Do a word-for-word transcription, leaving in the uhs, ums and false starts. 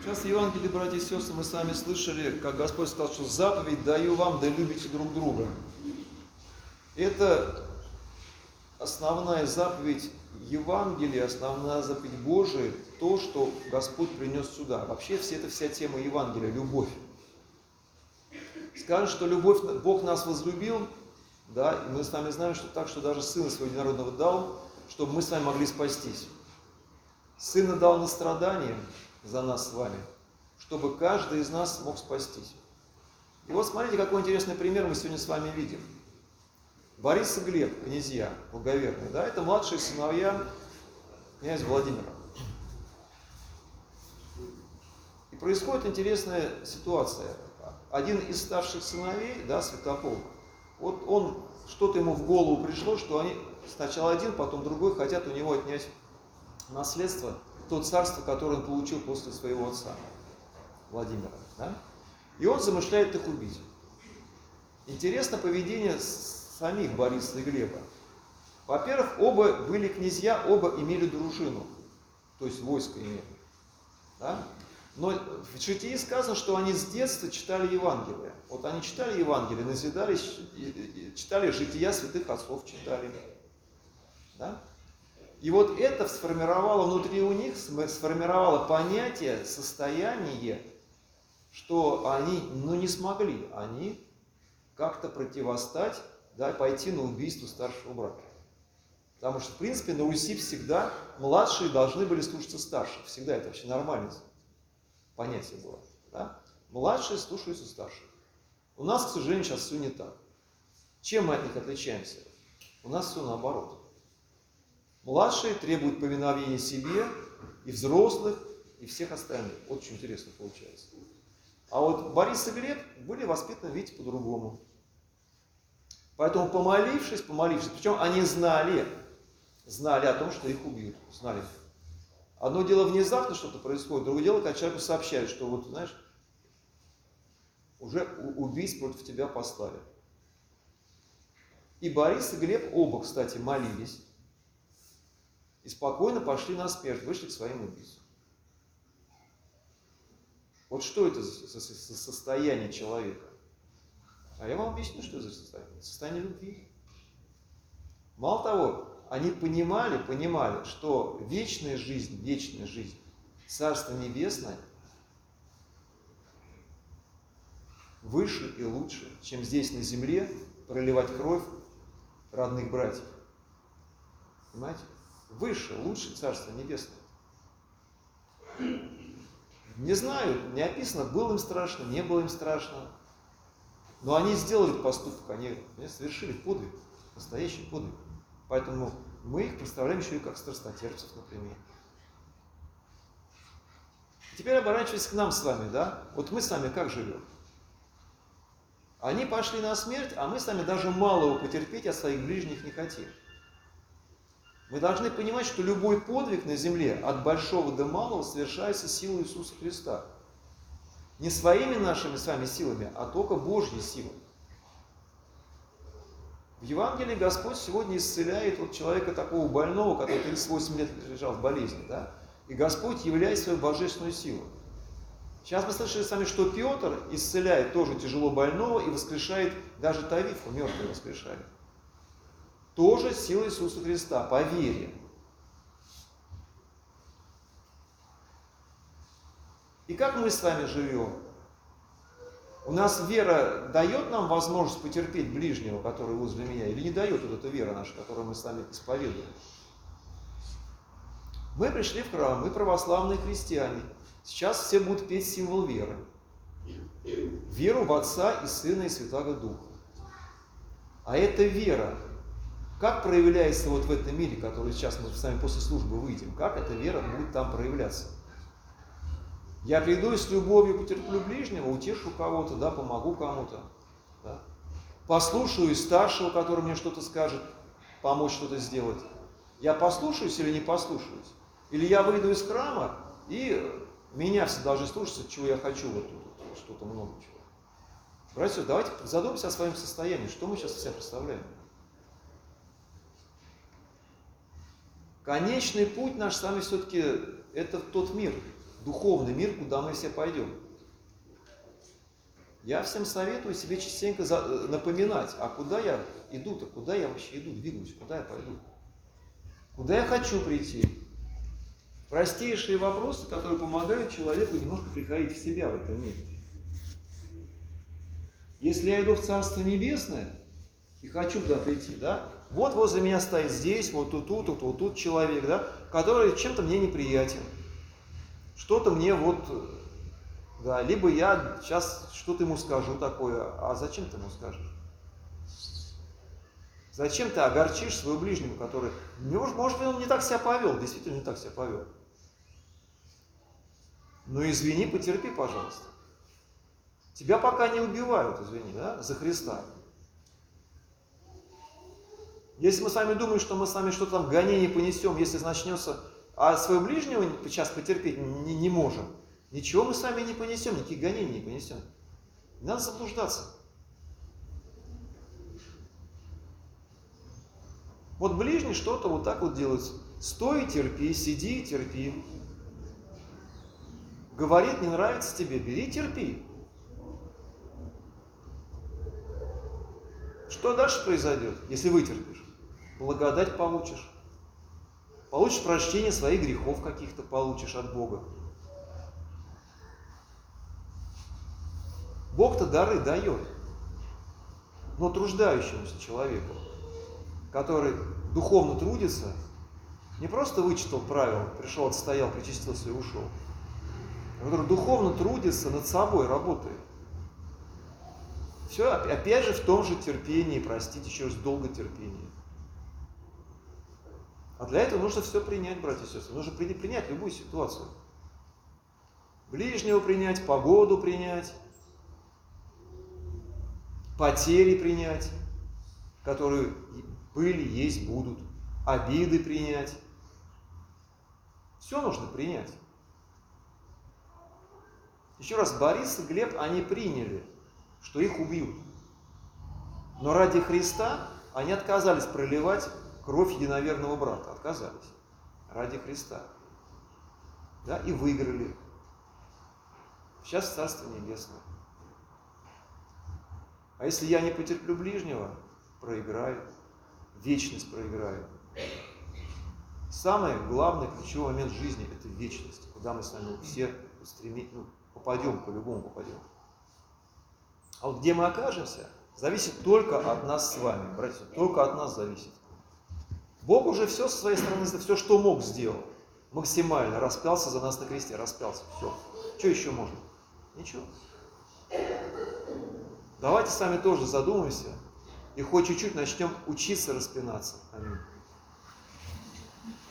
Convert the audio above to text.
Сейчас в Евангелии, братья и сестры, мы с вами слышали, как Господь сказал, что заповедь даю вам, да любите друг друга. Это основная заповедь Евангелия, основная заповедь Божия, то, что Господь принес сюда. Вообще, все, это вся тема Евангелия, любовь. Скажет, что любовь, Бог нас возлюбил, да, и мы с вами знаем, что так, что даже Сына Своего Единородного дал, чтобы мы с вами могли спастись. Сына дал на страдания за нас с вами, чтобы каждый из нас мог спастись. И вот смотрите, какой интересный пример мы сегодня с вами видим. Борис и Глеб, князья благоверные, да, это младшие сыновья князя Владимира. И происходит интересная ситуация. Один из старших сыновей, да, Святополк, вот он, что-то ему в голову пришло, что они сначала один, потом другой хотят у него отнять наследство, то царство, которое он получил после своего отца, Владимира. Да? И он замышляет их убить. Интересно поведение самих Бориса и Глеба. Во-первых, оба были князья, оба имели дружину, то есть войско имели. Да? Но в Житии сказано, что они с детства читали Евангелие. Вот они читали Евангелие, назидались, читали жития святых отцов, читали. Да? И вот это сформировало внутри у них, сформировало понятие, состояние, что они ну, не смогли, они как-то противостать, да, пойти на убийство старшего брата. Потому что, в принципе, на Руси всегда младшие должны были слушаться старших. Всегда это вообще нормальное понятие было. Да? Младшие слушаются старших. У нас, к сожалению, сейчас все не так. Чем мы от них отличаемся? У нас все наоборот. Младшие требуют повиновения себе, и взрослых, и всех остальных. Очень интересно получается. А вот Борис и Глеб были воспитаны, видите, по-другому. Поэтому помолившись, помолившись, причем они знали, знали о том, что их убьют. Знали. Одно дело внезапно что-то происходит, другое дело, когда человеку сообщают, что вот, знаешь, уже убийц против тебя послали. И Борис и Глеб оба, кстати, молились. И спокойно пошли на смерть, вышли к своим убийцам. Вот что это за состояние человека? А я вам объясню, что это за состояние. Состояние любви. Мало того, они понимали, понимали, что вечная жизнь, вечная жизнь, Царство Небесное выше и лучше, чем здесь на земле проливать кровь родных братьев. Понимаете? Выше, лучше Царство Небесное. Не знаю, не описано, было им страшно, не было им страшно. Но они сделали этот поступок, они, они совершили подвиг, настоящий подвиг. Поэтому мы их представляем еще и как страстотерпцев, например. Теперь оборачиваясь к нам с вами, да? Вот мы с вами как живем? Они пошли на смерть, а мы с вами даже малого потерпеть от своих ближних не хотим. Мы должны понимать, что любой подвиг на земле, от большого до малого, совершается силой Иисуса Христа. Не своими нашими с вами силами, а только Божьей силой. В Евангелии Господь сегодня исцеляет вот человека такого больного, который тридцать восемь лет лежал в болезни. Да? И Господь являет свою божественную силу. Сейчас мы слышали с вами, что Петр исцеляет тоже тяжело больного и воскрешает даже Тавифу, мертвого воскрешали. Тоже сила Иисуса Христа, по вере. И как мы с вами живем? У нас вера дает нам возможность потерпеть ближнего, который возле меня, или не дает вот эта вера наша, которую мы с вами исповедуем? Мы пришли в храм, мы православные христиане. Сейчас все будут петь символ веры. Веру в Отца и Сына и Святаго Духа. А эта вера, как проявляется вот в этом мире, который сейчас мы с вами после службы выйдем, как эта вера будет там проявляться? Я приду и с любовью потерплю ближнего, утешу кого-то, да, помогу кому-то. Да? Послушаюсь старшего, который мне что-то скажет, помочь что-то сделать. Я послушаюсь или не послушаюсь? Или я выйду из храма, и меня все должны слушаться, чего я хочу, вот тут, что-то много чего. Братья, давайте задумаемся о своем состоянии, что мы сейчас из себя представляем. Конечный путь наш с вами все-таки это тот мир, духовный мир, куда мы все пойдем. Я всем советую себе частенько напоминать, а куда я иду-то, куда я вообще иду, двигаюсь, куда я пойду, куда я хочу прийти. Простейшие вопросы, которые помогают человеку немножко приходить в себя в этом мире. Если я иду в Царство Небесное и хочу туда прийти, да, вот возле меня стоит здесь, вот тут, тут, тут, вот тут человек, да, который чем-то мне неприятен, что-то мне вот, да, либо я сейчас что-то ему скажу такое, а зачем ты ему скажешь? Зачем ты огорчишь своего ближнего, который, может, может он не так себя повел, действительно не так себя повел. Ну извини, потерпи, пожалуйста. Тебя пока не убивают, извини, да, за Христа. Если мы с вами думаем, что мы с вами что-то там гонение понесем, если начнется, а своего ближнего сейчас потерпеть не, не можем, ничего мы с вами не понесем, никаких гонений не понесем. Не надо заблуждаться. Вот ближний что-то вот так вот делает. Стой и терпи, сиди и терпи. Говорит, не нравится тебе, бери и терпи. Что дальше произойдет, если вытерпишь? Благодать получишь. Получишь прощение своих грехов каких-то, получишь от Бога. Бог-то дары дает. Но труждающемуся человеку, который духовно трудится, не просто вычитал правила, пришел, отстоял, причастился и ушел, а который духовно трудится, над собой работает. Все, опять же, в том же терпении, простите, еще раз, долготерпении. А для этого нужно все принять, братья и сестры. Нужно принять любую ситуацию. Ближнего принять, погоду принять, потери принять, которые были, есть, будут, обиды принять. Все нужно принять. Еще раз, Борис и Глеб, они приняли, что их убьют. Но ради Христа они отказались проливать кровь единоверного брата. Отказались. Ради Христа. Да, и выиграли. Сейчас Царство Небесное. А если я не потерплю ближнего, проиграю. Вечность проиграю. Самый главный, ключевой момент жизни – это вечность, куда мы с вами все стремим, ну, попадем, по-любому попадем. А вот где мы окажемся, зависит только от нас с вами, братья, только от нас зависит. Бог уже все со своей стороны, все, что мог, сделал. Максимально распялся за нас на кресте, распялся. Все. Что еще можно? Ничего. Давайте с вами тоже задумаемся и хоть чуть-чуть начнем учиться распинаться. Аминь.